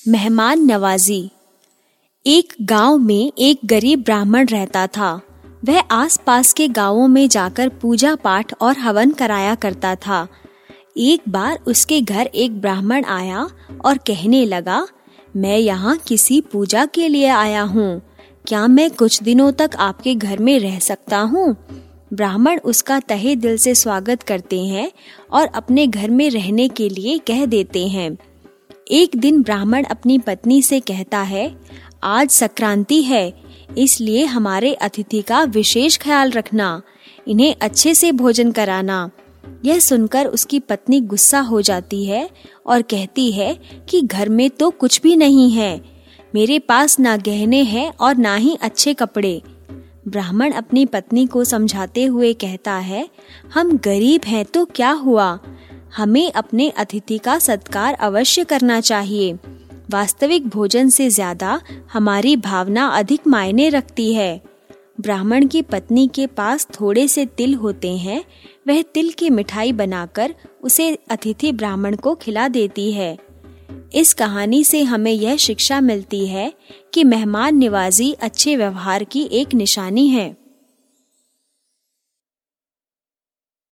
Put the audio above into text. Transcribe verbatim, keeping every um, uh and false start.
मेहमान नवाजी। एक गांव में एक गरीब ब्राह्मण रहता था। वह आसपास के गांवों में जाकर पूजा पाठ और हवन कराया करता था। एक बार उसके घर एक ब्राह्मण आया और कहने लगा, मैं यहाँ किसी पूजा के लिए आया हूँ, क्या मैं कुछ दिनों तक आपके घर में रह सकता हूँ? ब्राह्मण उसका तहे दिल से स्वागत करते हैं और अपने घर में रहने के लिए कह देते हैं। एक दिन ब्राह्मण अपनी पत्नी से कहता है, आज संक्रांति है, इसलिए हमारे अतिथि का विशेष ख्याल रखना, इन्हें अच्छे से भोजन कराना। यह सुनकर उसकी पत्नी गुस्सा हो जाती है और कहती है कि घर में तो कुछ भी नहीं है, मेरे पास ना गहने हैं और ना ही अच्छे कपड़े। ब्राह्मण अपनी पत्नी को समझाते हुए कहता है, हम गरीब हैं तो क्या हुआ, हमें अपने अतिथि का सत्कार अवश्य करना चाहिए। वास्तविक भोजन से ज्यादा हमारी भावना अधिक मायने रखती है। ब्राह्मण की पत्नी के पास थोड़े से तिल होते हैं, वह तिल की मिठाई बनाकर उसे अतिथि ब्राह्मण को खिला देती है। इस कहानी से हमें यह शिक्षा मिलती है कि मेहमान नवाजी अच्छे व्यवहार की एक निशानी है।